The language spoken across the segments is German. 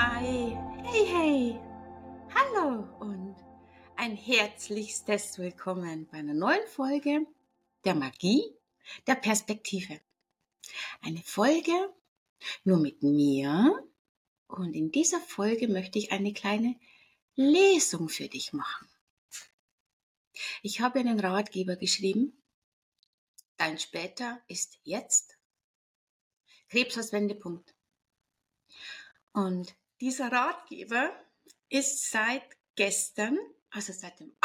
Hi, hey, hallo und ein herzlichstes Willkommen bei einer neuen Folge der Magie der Perspektive. Eine Folge nur mit mir und in dieser Folge möchte ich eine kleine Lesung für dich machen. Ich habe einen Ratgeber geschrieben. Dein Später ist jetzt. Krebs als Wendepunkt. Und dieser Ratgeber ist seit gestern, also seit dem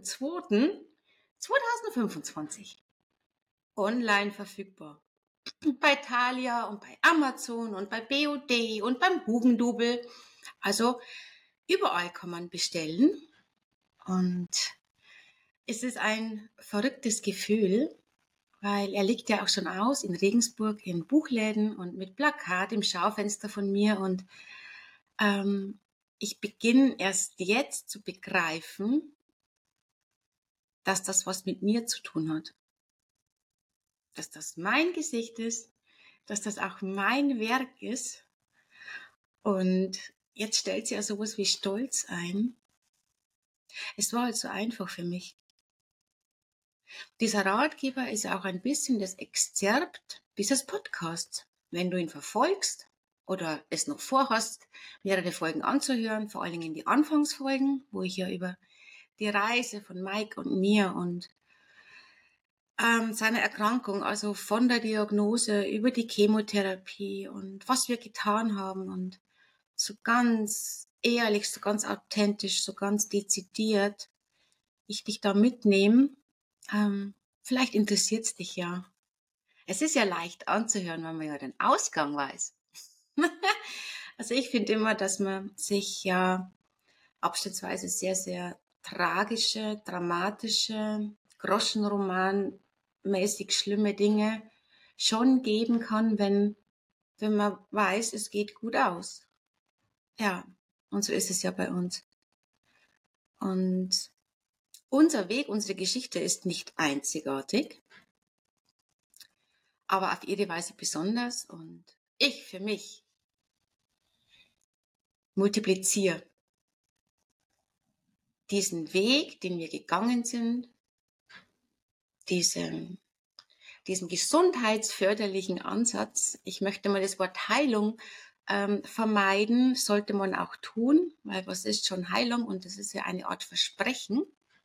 8.2.2025 online verfügbar. Bei Thalia und bei Amazon und bei BOD und beim Hugendubel. Also überall kann man bestellen. Und es ist ein verrücktes Gefühl, weil er liegt ja auch schon aus in Regensburg in Buchläden und mit Plakat im Schaufenster von mir. Und ich beginne erst jetzt zu begreifen, dass das was mit mir zu tun hat. Dass das mein Gesicht ist, dass das auch mein Werk ist. Und jetzt stellt sich ja sowas wie Stolz ein. Es war halt so einfach für mich. Dieser Ratgeber ist auch ein bisschen das Exzerpt dieses Podcasts. Wenn du ihn verfolgst oder es noch vorhast, mehrere Folgen anzuhören, vor allen Dingen die Anfangsfolgen, wo ich ja über die Reise von Mike und mir und seine Erkrankung, also von der Diagnose über die Chemotherapie und was wir getan haben und so ganz ehrlich, so ganz authentisch, so ganz dezidiert ich dich da mitnehme. Vielleicht interessiert es dich ja. Es ist ja leicht anzuhören, wenn man ja den Ausgang weiß. Also ich finde immer, dass man sich ja abschnittsweise sehr, sehr tragische, dramatische, groschenromanmäßig schlimme Dinge schon geben kann, wenn man weiß, es geht gut aus. Ja, und so ist es ja bei uns. Und unser Weg, unsere Geschichte ist nicht einzigartig, aber auf ihre Weise besonders. Und ich für mich multipliziere diesen Weg, den wir gegangen sind, diesem gesundheitsförderlichen Ansatz. Ich möchte mal das Wort Heilung vermeiden, sollte man auch tun, weil was ist schon Heilung und das ist ja eine Art Versprechen.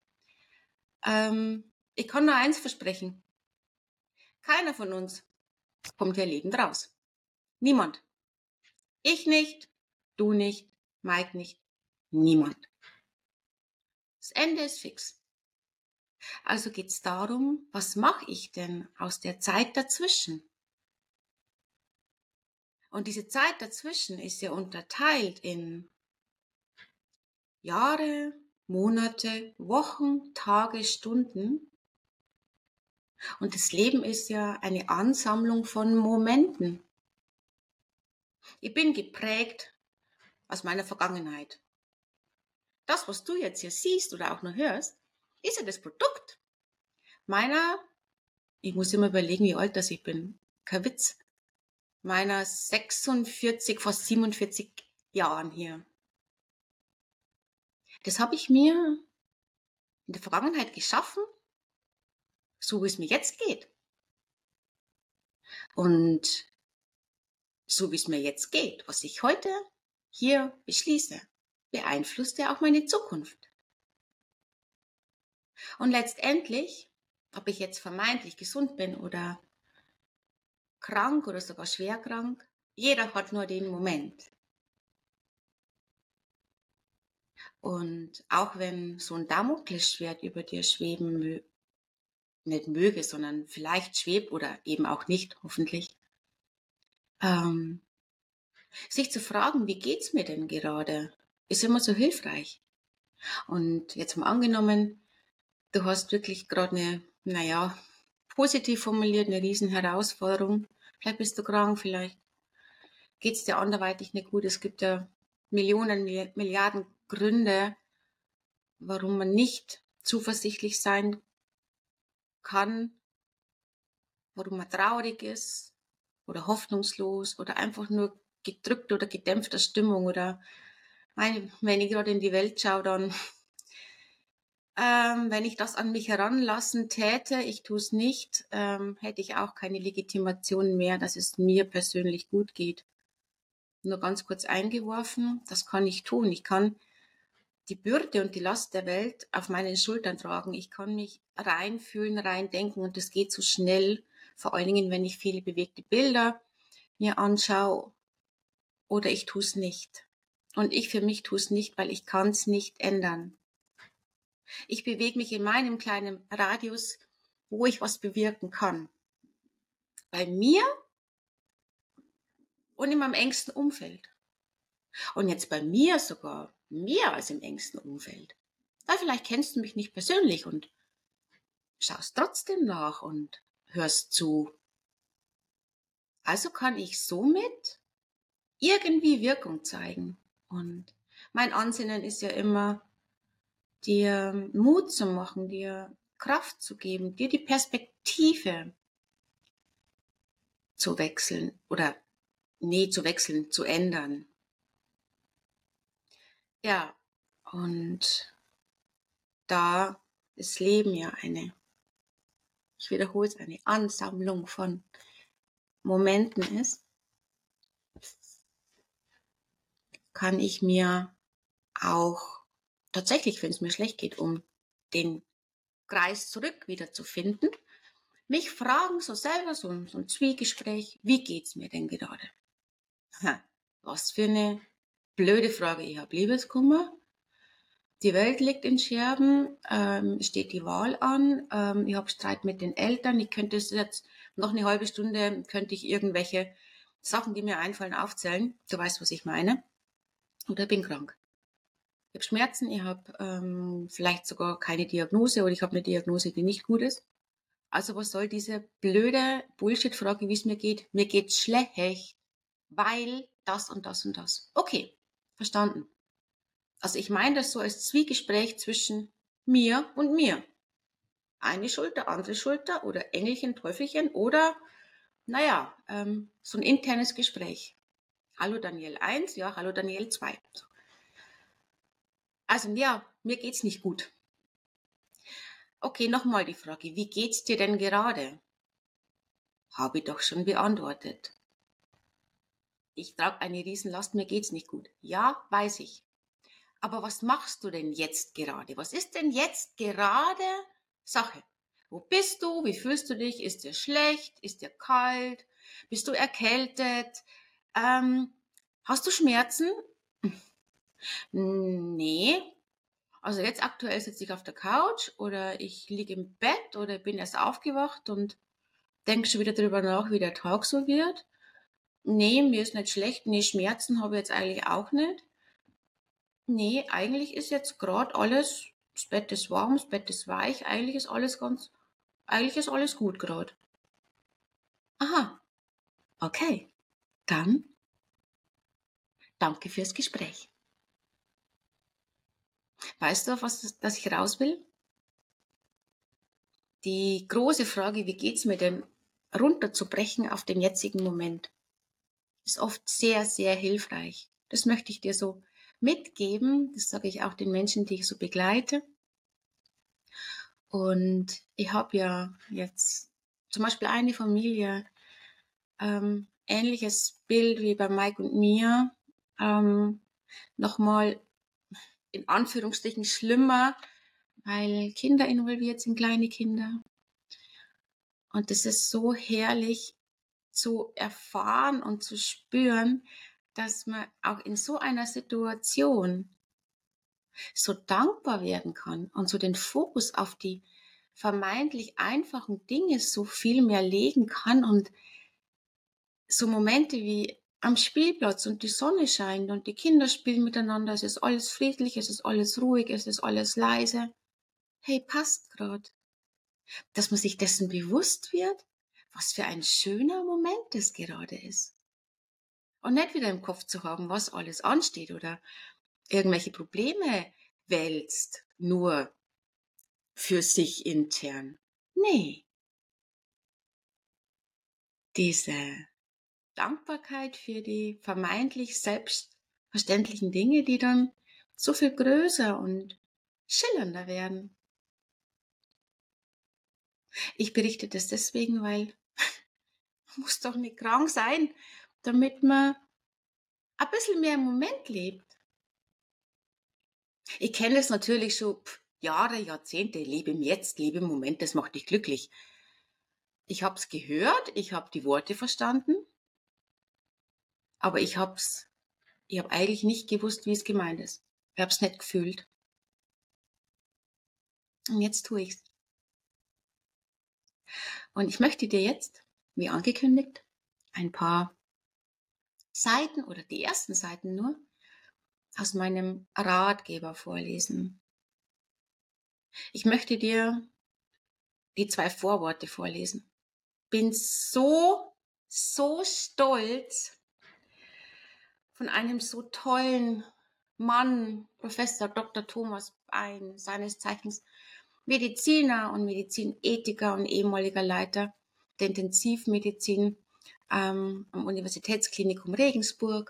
Ich kann nur eins versprechen. Keiner von uns kommt hier lebend raus. Niemand. Ich nicht, du nicht, Mike nicht, niemand. Das Ende ist fix. Also geht's darum, was mache ich denn aus der Zeit dazwischen? Und diese Zeit dazwischen ist ja unterteilt in Jahre, Monate, Wochen, Tage, Stunden. Und das Leben ist ja eine Ansammlung von Momenten. Ich bin geprägt aus meiner Vergangenheit. Das, was du jetzt hier siehst oder auch nur hörst, ist ja das Produkt meiner, ich muss immer überlegen, wie alt das ich bin, kein Witz, meiner 46, fast 47 Jahren hier. Das habe ich mir in der Vergangenheit geschaffen, so wie es mir jetzt geht. Und so wie es mir jetzt geht, was ich heute hier beschließe, beeinflusst ja auch meine Zukunft. Und letztendlich, ob ich jetzt vermeintlich gesund bin oder krank oder sogar schwer krank, jeder hat nur den Moment. Und auch wenn so ein Damoklesschwert über dir schweben nicht möge, sondern vielleicht schwebt oder eben auch nicht, hoffentlich, sich zu fragen, wie geht's mir denn gerade, ist immer so hilfreich. Und jetzt mal angenommen, du hast wirklich gerade eine, positiv formuliert, eine riesen Herausforderung. Vielleicht bist du krank, vielleicht geht's dir anderweitig nicht gut. Es gibt ja Millionen, Milliarden Gründe, warum man nicht zuversichtlich sein kann, warum man traurig ist oder hoffnungslos oder einfach nur gedrückt oder gedämpfter Stimmung oder wenn ich gerade in die Welt schaue, dann, wenn ich das an mich heranlassen täte, ich tue es nicht, hätte ich auch keine Legitimation mehr, dass es mir persönlich gut geht. Nur ganz kurz eingeworfen, das kann ich tun. Ich kann die Bürde und die Last der Welt auf meinen Schultern tragen. Ich kann mich reinfühlen, reindenken und das geht so schnell, vor allen Dingen, wenn ich viele bewegte Bilder mir anschaue oder ich tue es nicht. Und ich für mich tue es nicht, weil ich kann es nicht ändern. Ich bewege mich in meinem kleinen Radius, wo ich was bewirken kann. Bei mir und in meinem engsten Umfeld. Und jetzt bei mir sogar mehr als im engsten Umfeld. Weil vielleicht kennst du mich nicht persönlich und schaust trotzdem nach und hörst zu. Also kann ich somit irgendwie Wirkung zeigen. Und mein Ansinnen ist ja immer, dir Mut zu machen, dir Kraft zu geben, dir die Perspektive zu wechseln oder zu wechseln, zu ändern. Ja, und da das Leben ja ich wiederhole es, eine Ansammlung von Momenten ist, kann ich mir auch tatsächlich, wenn es mir schlecht geht, um den Kreis zurück wieder zu finden, mich fragen so selber, so ein Zwiegespräch, wie geht's mir denn gerade? Was für eine blöde Frage. Ich habe Liebeskummer, die Welt liegt in Scherben, steht die Wahl an, ich habe Streit mit den Eltern, ich könnte es jetzt noch eine halbe Stunde, könnte ich irgendwelche Sachen, die mir einfallen, aufzählen. Du weißt, was ich meine. Oder ich bin krank. Ich habe Schmerzen, ich habe vielleicht sogar keine Diagnose oder ich habe eine Diagnose, die nicht gut ist. Also was soll diese blöde Bullshit-Frage, wie es mir geht? Mir geht's schlecht, weil das und das und das. Okay, verstanden. Also ich meine das so als Zwiegespräch zwischen mir und mir. Eine Schulter, andere Schulter oder Engelchen, Teufelchen oder, so ein internes Gespräch. Hallo Daniel 1, ja, hallo Daniel 2. Also ja, mir geht's nicht gut. Okay, nochmal die Frage, wie geht's dir denn gerade? Habe ich doch schon beantwortet. Ich trage eine Riesenlast, mir geht's nicht gut. Ja, weiß ich. Aber was machst du denn jetzt gerade? Was ist denn jetzt gerade Sache? Wo bist du? Wie fühlst du dich? Ist dir schlecht? Ist dir kalt? Bist du erkältet? Hast du Schmerzen? Nee. Also jetzt aktuell sitze ich auf der Couch oder ich liege im Bett oder bin erst aufgewacht und denke schon wieder darüber nach, wie der Tag so wird. Nee, mir ist nicht schlecht. Nee, Schmerzen habe ich jetzt eigentlich auch nicht. Nee, eigentlich ist jetzt gerade alles, das Bett ist warm, das Bett ist weich, eigentlich ist alles gut gerade. Aha, okay. Dann danke fürs Gespräch. Weißt du, auf was dass ich raus will? Die große Frage, wie geht's mir denn, runterzubrechen auf den jetzigen Moment, ist oft sehr, sehr hilfreich. Das möchte ich dir so mitgeben. Das sage ich auch den Menschen, die ich so begleite. Und ich habe ja jetzt zum Beispiel eine Familie, ähnliches Bild wie bei Mike und mir, nochmal in Anführungsstrichen schlimmer, weil Kinder involviert sind, kleine Kinder. Und es ist so herrlich zu erfahren und zu spüren, dass man auch in so einer Situation so dankbar werden kann und so den Fokus auf die vermeintlich einfachen Dinge so viel mehr legen kann und so Momente wie am Spielplatz und die Sonne scheint und die Kinder spielen miteinander, es ist alles friedlich, es ist alles ruhig, es ist alles leise. Hey, passt grad. Dass man sich dessen bewusst wird, was für ein schöner Moment es gerade ist. Und nicht wieder im Kopf zu haben, was alles ansteht oder irgendwelche Probleme wälzt, nur für sich intern. Nee, diese Dankbarkeit für die vermeintlich selbstverständlichen Dinge, die dann so viel größer und schillernder werden. Ich berichte das deswegen, weil man muss doch nicht krank sein, damit man ein bisschen mehr im Moment lebt. Ich kenne das natürlich schon Jahre, Jahrzehnte. Lebe im Jetzt, lebe im Moment, das macht dich glücklich. Ich habe es gehört, ich habe die Worte verstanden, aber ich habe eigentlich nicht gewusst, wie es gemeint ist. Ich habe es nicht gefühlt. Und jetzt tue ich's. Und ich möchte dir jetzt, wie angekündigt, ein paar Seiten oder die ersten Seiten nur aus meinem Ratgeber vorlesen. Ich möchte dir die 2 Vorworte vorlesen. Bin so stolz, von einem so tollen Mann, Professor Dr. Thomas Bein, seines Zeichens Mediziner und Medizinethiker und ehemaliger Leiter der Intensivmedizin am Universitätsklinikum Regensburg.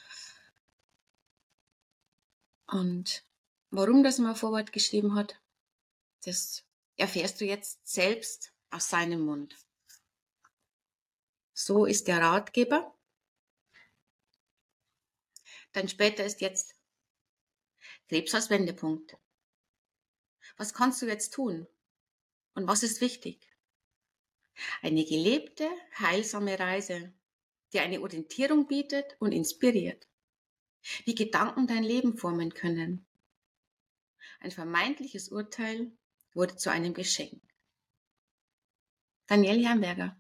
Und warum das mal Vorwort geschrieben hat, das erfährst du jetzt selbst aus seinem Mund. So ist der Ratgeber. Dann später ist jetzt Krebs als Wendepunkt. Was kannst du jetzt tun? Und was ist wichtig? Eine gelebte, heilsame Reise, die eine Orientierung bietet und inspiriert. Wie Gedanken dein Leben formen können. Ein vermeintliches Urteil wurde zu einem Geschenk. Danielle Herrenberger.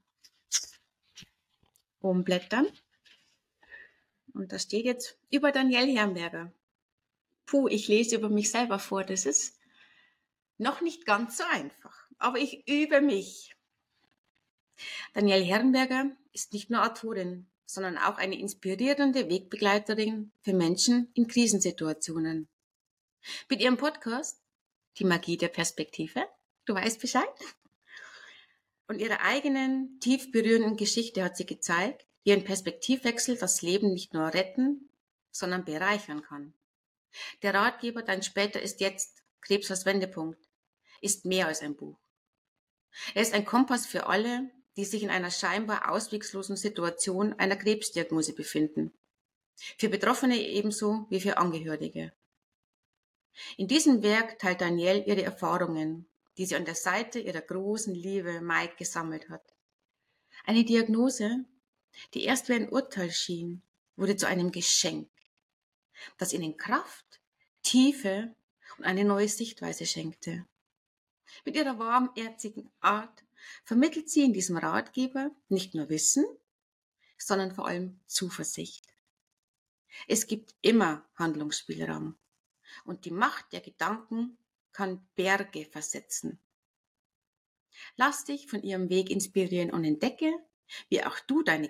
Umblättern. Und da steht jetzt über Danielle Herrenberger. Puh, ich lese über mich selber vor. Das ist noch nicht ganz so einfach. Aber ich übe mich. Danielle Herrenberger ist nicht nur Autorin, sondern auch eine inspirierende Wegbegleiterin für Menschen in Krisensituationen. Mit ihrem Podcast Die Magie der Perspektive, du weißt Bescheid, und ihrer eigenen, tief berührenden Geschichte hat sie gezeigt, wie ein Perspektivwechsel das Leben nicht nur retten, sondern bereichern kann. Der Ratgeber Dein Später ist jetzt, Krebs als Wendepunkt, ist mehr als ein Buch. Er ist ein Kompass für alle, die sich in einer scheinbar ausweglosen Situation einer Krebsdiagnose befinden. Für Betroffene ebenso wie für Angehörige. In diesem Werk teilt Danielle ihre Erfahrungen, die sie an der Seite ihrer großen Liebe Mike gesammelt hat. Eine Diagnose, die erst wie ein Urteil schien, wurde zu einem Geschenk, das ihnen Kraft, Tiefe und eine neue Sichtweise schenkte. Mit ihrer warmherzigen Art vermittelt sie in diesem Ratgeber nicht nur Wissen, sondern vor allem Zuversicht. Es gibt immer Handlungsspielraum und die Macht der Gedanken kann Berge versetzen. Lass dich von ihrem Weg inspirieren und entdecke, wie auch du deine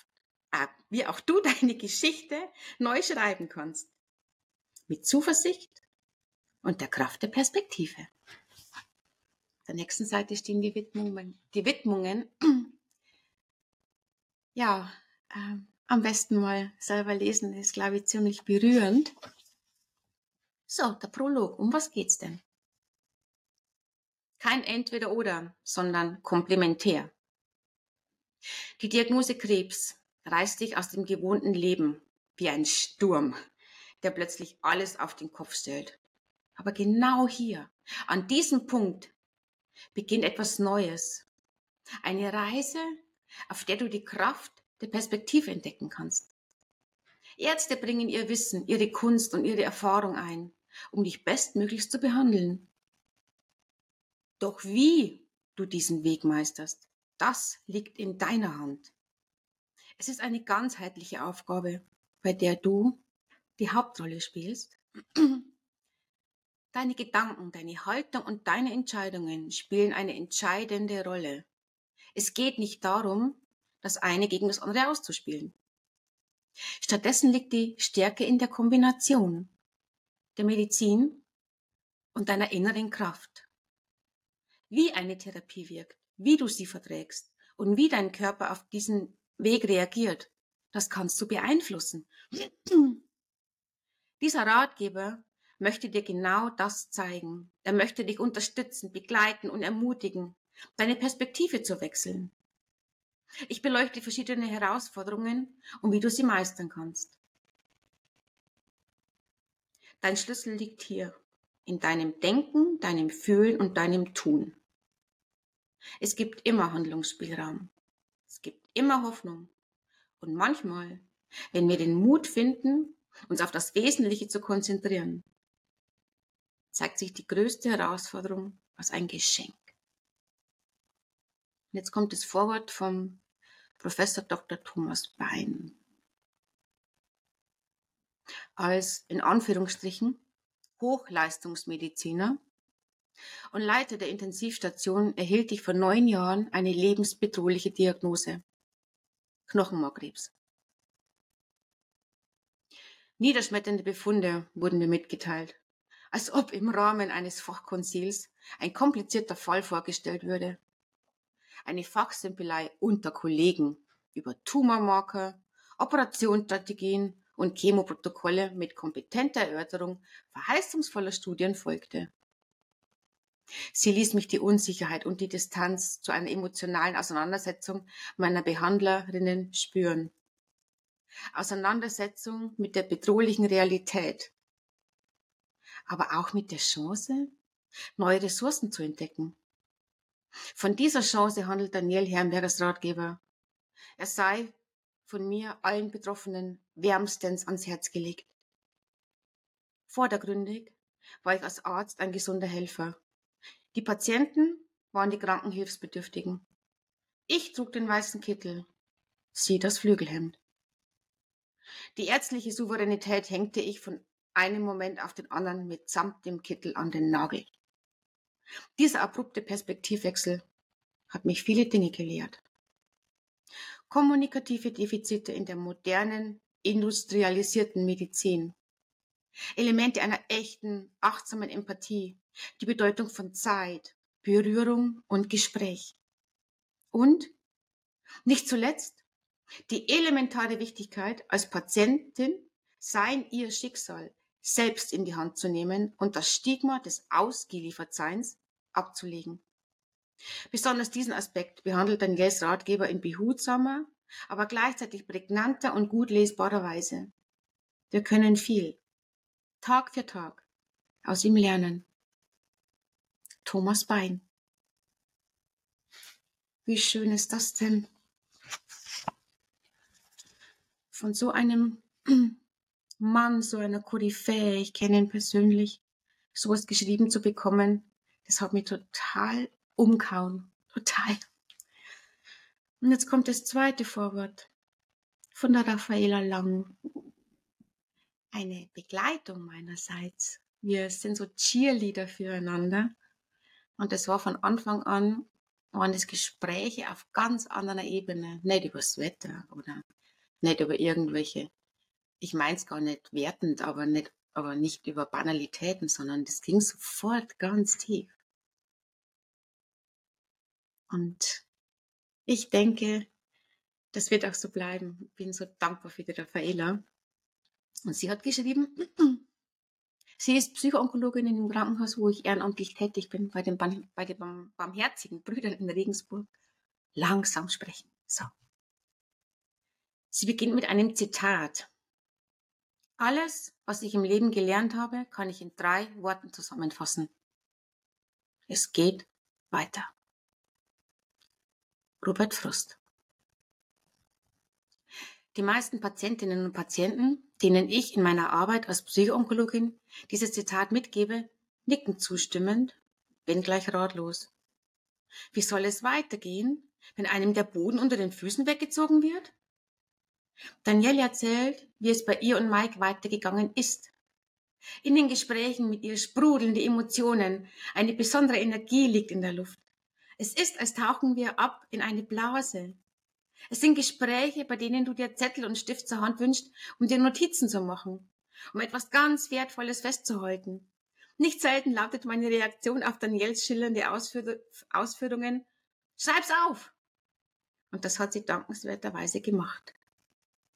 Geschichte neu schreiben kannst. Mit Zuversicht und der Kraft der Perspektive. Auf der nächsten Seite stehen die Widmungen. Ja, am besten mal selber lesen, ist, glaube ich, ziemlich berührend. So, der Prolog. Um was geht's denn? Kein Entweder-Oder, sondern komplementär. Die Diagnose Krebs reißt dich aus dem gewohnten Leben wie ein Sturm, der plötzlich alles auf den Kopf stellt. Aber genau hier, an diesem Punkt, beginnt etwas Neues. Eine Reise, auf der du die Kraft der Perspektive entdecken kannst. Ärzte bringen ihr Wissen, ihre Kunst und ihre Erfahrung ein, um dich bestmöglichst zu behandeln. Doch wie du diesen Weg meisterst, das liegt in deiner Hand. Es ist eine ganzheitliche Aufgabe, bei der du die Hauptrolle spielst. Deine Gedanken, deine Haltung und deine Entscheidungen spielen eine entscheidende Rolle. Es geht nicht darum, das eine gegen das andere auszuspielen. Stattdessen liegt die Stärke in der Kombination der Medizin und deiner inneren Kraft. Wie eine Therapie wirkt, wie du sie verträgst und wie dein Körper auf diesen Weg reagiert, Das kannst du beeinflussen. Dieser Ratgeber möchte dir genau das zeigen. Er möchte dich unterstützen, begleiten und ermutigen, deine Perspektive zu wechseln. Ich beleuchte verschiedene Herausforderungen und wie du sie meistern kannst. Dein Schlüssel liegt hier, in deinem Denken, deinem Fühlen und deinem Tun. Es gibt immer Handlungsspielraum. Es gibt immer Hoffnung. Und manchmal, wenn wir den Mut finden, uns auf das Wesentliche zu konzentrieren, zeigt sich die größte Herausforderung als ein Geschenk. Und jetzt kommt das Vorwort vom Professor Dr. Thomas Bein. Als, in Anführungsstrichen, Hochleistungsmediziner und Leiter der Intensivstation erhielt ich vor 9 Jahren eine lebensbedrohliche Diagnose: Knochenmarkkrebs. Niederschmetternde Befunde wurden mir mitgeteilt, als ob im Rahmen eines Fachkonzils ein komplizierter Fall vorgestellt würde. Eine Fachsimpelei unter Kollegen über Tumormarker, Operationsstrategien und Chemoprotokolle mit kompetenter Erörterung verheißungsvoller Studien folgte. Sie ließ mich die Unsicherheit und die Distanz zu einer emotionalen Auseinandersetzung meiner Behandlerinnen spüren. Auseinandersetzung mit der bedrohlichen Realität, aber auch mit der Chance, neue Ressourcen zu entdecken. Von dieser Chance handelt Daniel Herrenbergers Ratgeber. Er sei von mir allen Betroffenen wärmstens ans Herz gelegt. Vordergründig war ich als Arzt ein gesunder Helfer. Die Patienten waren die kranken Hilfsbedürftigen. Ich trug den weißen Kittel, sie das Flügelhemd. Die ärztliche Souveränität hängte ich von einem Moment auf den anderen mitsamt dem Kittel an den Nagel. Dieser abrupte Perspektivwechsel hat mich viele Dinge gelehrt. Kommunikative Defizite in der modernen, industrialisierten Medizin. Elemente einer echten, achtsamen Empathie. Die Bedeutung von Zeit, Berührung und Gespräch. Und, nicht zuletzt, die elementare Wichtigkeit, als Patientin ihr Schicksal selbst in die Hand zu nehmen und das Stigma des Ausgeliefertseins abzulegen. Besonders diesen Aspekt behandelt Daniels Ratgeber in behutsamer, aber gleichzeitig prägnanter und gut lesbarer Weise. Wir können viel, Tag für Tag, aus ihm lernen. Thomas Bein. Wie schön ist das denn? Von so einem Mann, so einer Koryphäe, ich kenne ihn persönlich, sowas geschrieben zu bekommen, das hat mich total umgehauen. Total. Und jetzt kommt das zweite Vorwort von der Raffaela Lang. Eine Begleitung meinerseits. Wir sind so Cheerleader füreinander. Und das war von Anfang an, waren das Gespräche auf ganz anderer Ebene. Nicht über das Wetter oder nicht über irgendwelche, ich meine es gar nicht wertend, aber nicht über Banalitäten, sondern das ging sofort ganz tief. Und ich denke, das wird auch so bleiben. Ich bin so dankbar für die Raffaela. Und sie hat geschrieben, sie ist Psychoonkologin in dem Krankenhaus, wo ich ehrenamtlich tätig bin, bei den Barmherzigen Brüdern in Regensburg. Langsam sprechen. So. Sie beginnt mit einem Zitat. Alles, was ich im Leben gelernt habe, kann ich in 3 Worten zusammenfassen. Es geht weiter. Robert Frost. Die meisten Patientinnen und Patienten, denen ich in meiner Arbeit als Psychoonkologin dieses Zitat mitgebe, nicken zustimmend, wenngleich ratlos. Wie soll es weitergehen, wenn einem der Boden unter den Füßen weggezogen wird? Danielle erzählt, wie es bei ihr und Mike weitergegangen ist. In den Gesprächen mit ihr sprudeln die Emotionen, eine besondere Energie liegt in der Luft. Es ist, als tauchen wir ab in eine Blase. Es sind Gespräche, bei denen du dir Zettel und Stift zur Hand wünschst, um dir Notizen zu machen, um etwas ganz Wertvolles festzuhalten. Nicht selten lautet meine Reaktion auf Daniels schillernde Ausführungen: Schreib's auf! Und das hat sie dankenswerterweise gemacht.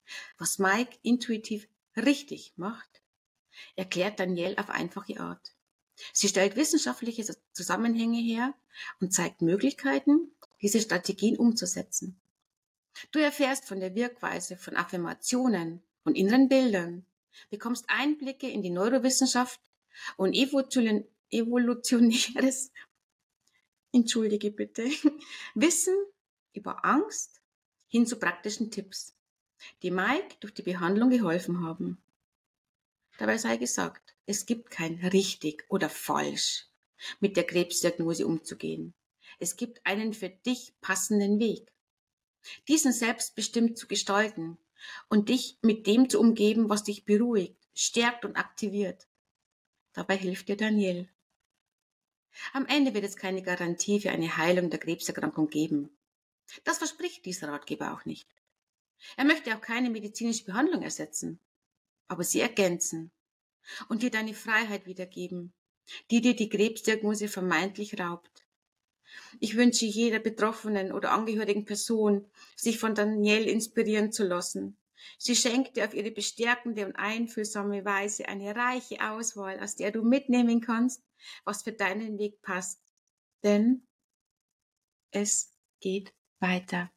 Was Mike intuitiv richtig macht, erklärt Danielle auf einfache Art. Sie stellt wissenschaftliche Zusammenhänge her und zeigt Möglichkeiten, diese Strategien umzusetzen. Du erfährst von der Wirkweise von Affirmationen und inneren Bildern, bekommst Einblicke in die Neurowissenschaft und evolutionäres, entschuldige bitte, Wissen über Angst hin zu praktischen Tipps, die Mike durch die Behandlung geholfen haben. Dabei sei gesagt, es gibt kein richtig oder falsch, mit der Krebsdiagnose umzugehen. Es gibt einen für dich passenden Weg, diesen selbstbestimmt zu gestalten und dich mit dem zu umgeben, was dich beruhigt, stärkt und aktiviert. Dabei hilft dir Danielle. Am Ende wird es keine Garantie für eine Heilung der Krebserkrankung geben. Das verspricht dieser Ratgeber auch nicht. Er möchte auch keine medizinische Behandlung ersetzen, aber sie ergänzen und dir deine Freiheit wiedergeben, die dir die Krebsdiagnose vermeintlich raubt. Ich wünsche jeder betroffenen oder angehörigen Person, sich von Danielle inspirieren zu lassen. Sie schenkt dir auf ihre bestärkende und einfühlsame Weise eine reiche Auswahl, aus der du mitnehmen kannst, was für deinen Weg passt. Denn es geht weiter.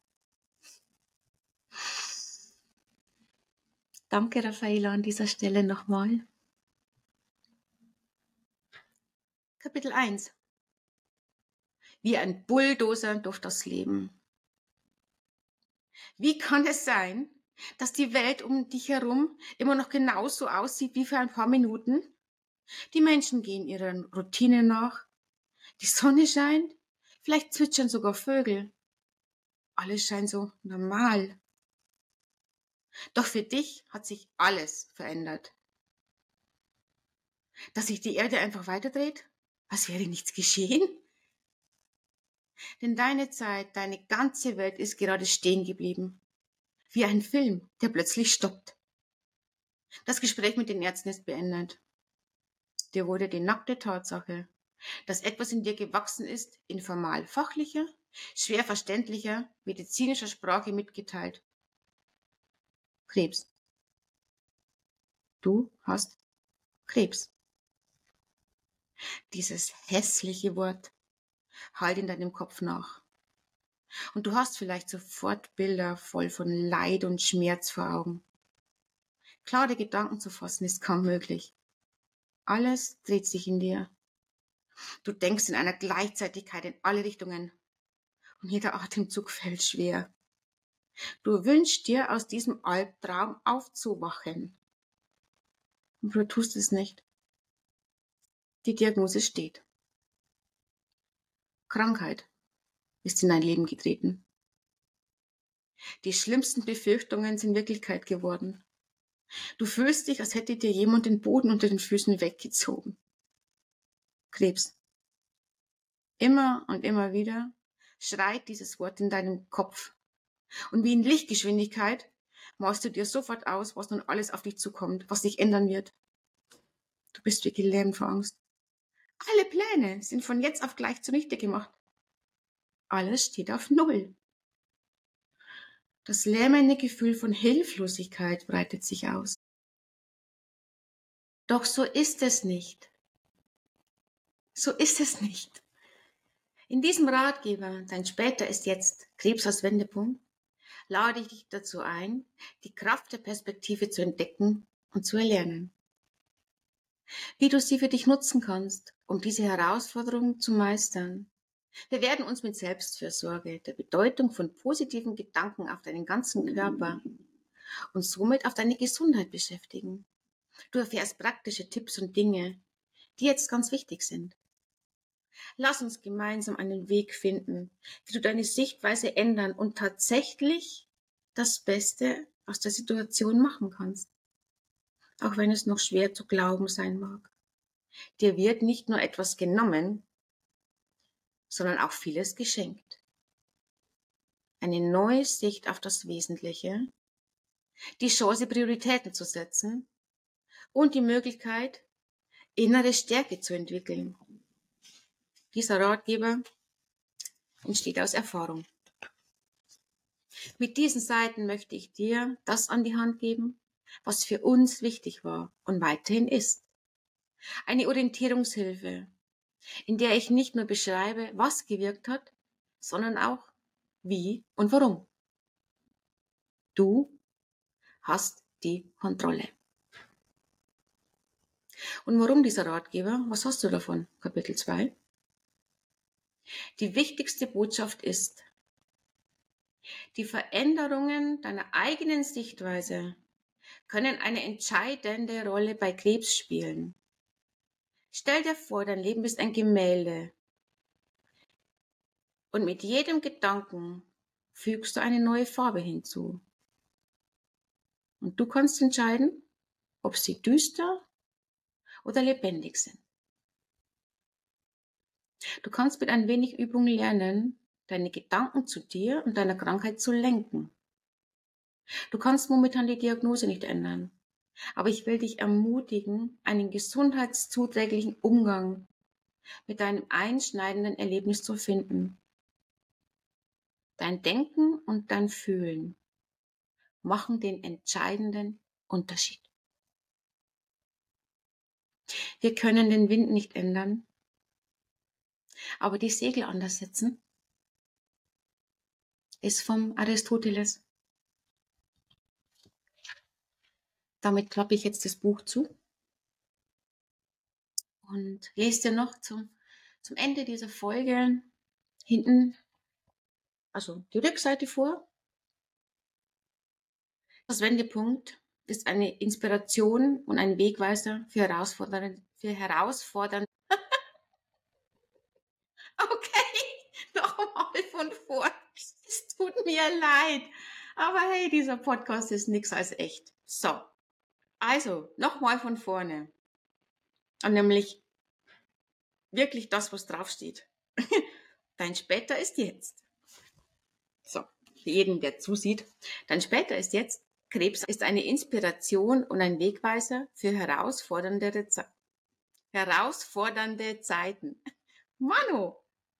Danke, Raffaella, an dieser Stelle nochmal. Kapitel 1. Wie ein Bulldozer durch das Leben. Wie kann es sein, dass die Welt um dich herum immer noch genauso aussieht wie vor ein paar Minuten? Die Menschen gehen ihrer Routine nach. Die Sonne scheint. Vielleicht zwitschern sogar Vögel. Alles scheint so normal. Doch für dich hat sich alles verändert. Dass sich die Erde einfach weiterdreht? Als wäre nichts geschehen? Denn deine Zeit, deine ganze Welt ist gerade stehen geblieben. Wie ein Film, der plötzlich stoppt. Das Gespräch mit den Ärzten ist beendet. Dir wurde die nackte Tatsache, dass etwas in dir gewachsen ist, in formal fachlicher, schwer verständlicher, medizinischer Sprache mitgeteilt. Krebs. Du hast Krebs. Dieses hässliche Wort hallt in deinem Kopf nach. Und du hast vielleicht sofort Bilder voll von Leid und Schmerz vor Augen. Klare Gedanken zu fassen ist kaum möglich. Alles dreht sich in dir. Du denkst in einer Gleichzeitigkeit in alle Richtungen. Und jeder Atemzug fällt schwer. Du wünschst dir, aus diesem Albtraum aufzuwachen. Aber du tust es nicht. Die Diagnose steht. Krankheit ist in dein Leben getreten. Die schlimmsten Befürchtungen sind Wirklichkeit geworden. Du fühlst dich, als hätte dir jemand den Boden unter den Füßen weggezogen. Krebs. Immer und immer wieder schreit dieses Wort in deinem Kopf. Und wie in Lichtgeschwindigkeit malst du dir sofort aus, was nun alles auf dich zukommt, was sich ändern wird. Du bist wie gelähmt vor Angst. Alle Pläne sind von jetzt auf gleich zunichte gemacht. Alles steht auf Null. Das lähmende Gefühl von Hilflosigkeit breitet sich aus. Doch so ist es nicht. So ist es nicht. In diesem Ratgeber, dein Später ist jetzt, Krebs als Wendepunkt, lade ich dich dazu ein, die Kraft der Perspektive zu entdecken und zu erlernen. Wie du sie für dich nutzen kannst, um diese Herausforderung zu meistern. Wir werden uns mit Selbstfürsorge, der Bedeutung von positiven Gedanken auf deinen ganzen Körper und somit auf deine Gesundheit beschäftigen. Du erfährst praktische Tipps und Dinge, die jetzt ganz wichtig sind. Lass uns gemeinsam einen Weg finden, wie du deine Sichtweise ändern und tatsächlich das Beste aus der Situation machen kannst. Auch wenn es noch schwer zu glauben sein mag. Dir wird nicht nur etwas genommen, sondern auch vieles geschenkt. Eine neue Sicht auf das Wesentliche, die Chance, Prioritäten zu setzen und die Möglichkeit, innere Stärke zu entwickeln. Dieser Ratgeber entsteht aus Erfahrung. Mit diesen Seiten möchte ich dir das an die Hand geben, was für uns wichtig war und weiterhin ist. Eine Orientierungshilfe, in der ich nicht nur beschreibe, was gewirkt hat, sondern auch wie und warum. Du hast die Kontrolle. Und warum dieser Ratgeber? Was hast du davon? Kapitel 2. Die wichtigste Botschaft ist, die Veränderungen deiner eigenen Sichtweise können eine entscheidende Rolle bei Krebs spielen. Stell dir vor, dein Leben ist ein Gemälde. Und mit jedem Gedanken fügst du eine neue Farbe hinzu. Und du kannst entscheiden, ob sie düster oder lebendig sind. Du kannst mit ein wenig Übung lernen, deine Gedanken zu dir und deiner Krankheit zu lenken. Du kannst momentan die Diagnose nicht ändern, aber ich will dich ermutigen, einen gesundheitszuträglichen Umgang mit deinem einschneidenden Erlebnis zu finden. Dein Denken und dein Fühlen machen den entscheidenden Unterschied. Wir können den Wind nicht ändern, aber die Segel anders setzen ist vom Aristoteles. Damit klappe ich jetzt das Buch zu und lese dir noch zum Ende dieser Folge hinten, also die Rückseite vor. Das Wendepunkt ist eine Inspiration und ein Wegweiser für herausfordernde. Okay, nochmal von vorn. Es tut mir leid. Aber hey, dieser Podcast ist nichts als echt. So, also nochmal von vorne. Und nämlich wirklich das, was draufsteht. Dein Später ist jetzt. So, für jeden, der zusieht. Dein Später ist jetzt. Krebs ist eine Inspiration und ein Wegweiser für herausfordernde Zeiten. Manu!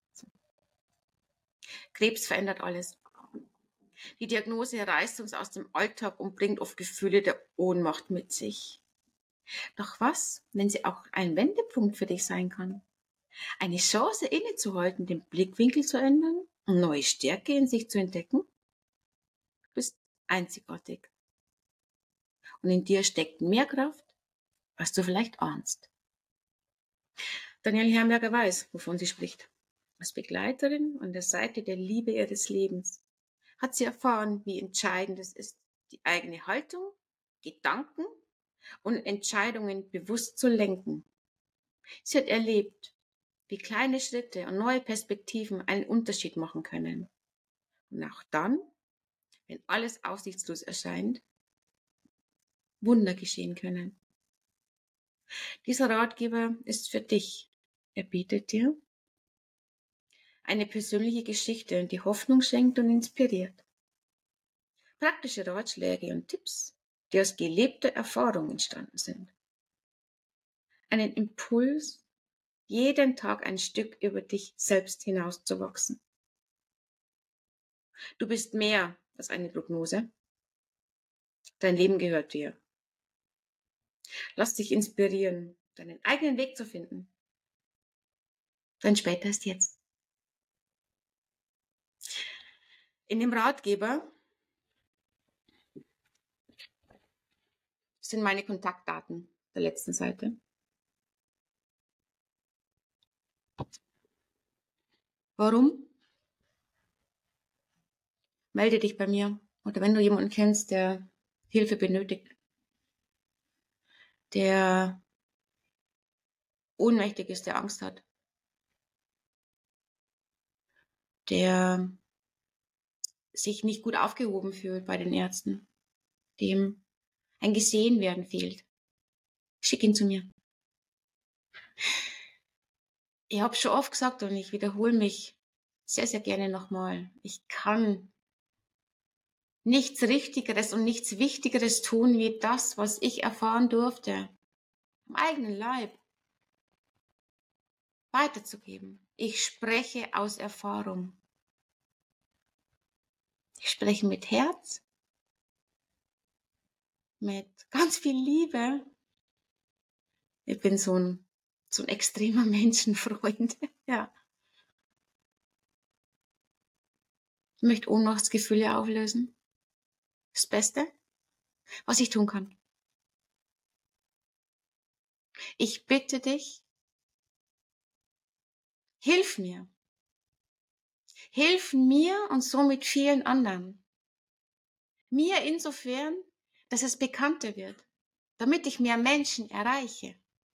Krebs verändert alles. Die Diagnose reißt uns aus dem Alltag und bringt oft Gefühle der Ohnmacht mit sich. Doch was, wenn sie auch ein Wendepunkt für dich sein kann? Eine Chance innezuhalten, den Blickwinkel zu ändern und neue Stärke in sich zu entdecken? Du bist einzigartig. Und in dir steckt mehr Kraft, als du vielleicht ahnst. Danielle Herberger weiß, wovon sie spricht. Als Begleiterin an der Seite der Liebe ihres Lebens hat sie erfahren, wie entscheidend es ist, die eigene Haltung, Gedanken und Entscheidungen bewusst zu lenken. Sie hat erlebt, wie kleine Schritte und neue Perspektiven einen Unterschied machen können. Und auch dann, wenn alles aussichtslos erscheint, Wunder geschehen können. Dieser Ratgeber ist für dich. Er bietet dir eine persönliche Geschichte, die Hoffnung schenkt und inspiriert. Praktische Ratschläge und Tipps, die aus gelebter Erfahrung entstanden sind. Einen Impuls, jeden Tag ein Stück über dich selbst hinauszuwachsen. Du bist mehr als eine Prognose. Dein Leben gehört dir. Lass dich inspirieren, deinen eigenen Weg zu finden. Dein Später ist jetzt. In dem Ratgeber sind meine Kontaktdaten der letzten Seite. Warum? Melde dich bei mir. Oder wenn du jemanden kennst, der Hilfe benötigt, der ohnmächtig ist, der Angst hat, der sich nicht gut aufgehoben fühlt bei den Ärzten, dem ein Gesehenwerden fehlt. Schick ihn zu mir. Ich habe schon oft gesagt und ich wiederhole mich sehr, sehr gerne nochmal. Ich kann nichts Richtigeres und nichts Wichtigeres tun, wie das, was ich erfahren durfte, im eigenen Leib weiterzugeben. Ich spreche aus Erfahrung. Ich Ich spreche mit Herz, mit ganz viel Liebe. Ich bin so ein extremer Menschenfreund. Ja. Ich möchte Ohnmachtsgefühle auflösen. Das Beste, was ich tun kann. Ich bitte dich, hilf mir. Hilf mir und somit vielen anderen. Mir insofern, dass es bekannter wird, damit ich mehr Menschen erreiche.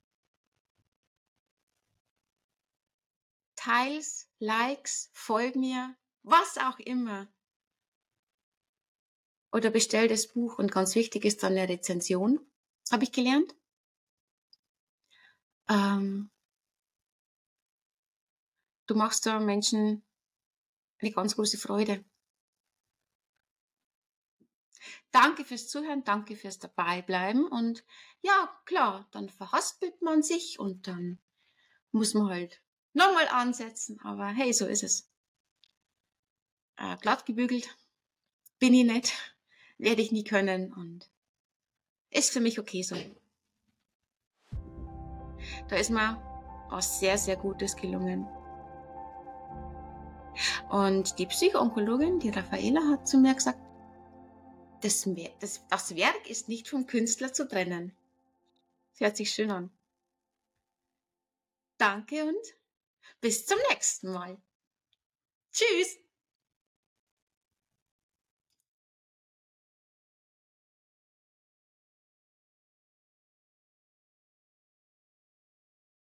Teils, Likes, folg mir, was auch immer. Oder bestell das Buch und ganz wichtig ist dann eine Rezension, habe ich gelernt. Du machst da Menschen eine ganz große Freude. Danke fürs Zuhören, danke fürs Dabeibleiben und ja, klar, dann verhaspelt man sich und dann muss man halt nochmal ansetzen, aber hey, so ist es. Glatt gebügelt bin ich nicht, werde ich nie können und ist für mich okay so. Da ist mir was sehr, sehr Gutes gelungen. Und die Psychoonkologin, die Raffaela, hat zu mir gesagt, das Werk ist nicht vom Künstler zu trennen. Das hört sich schön an. Danke und bis zum nächsten Mal. Tschüss!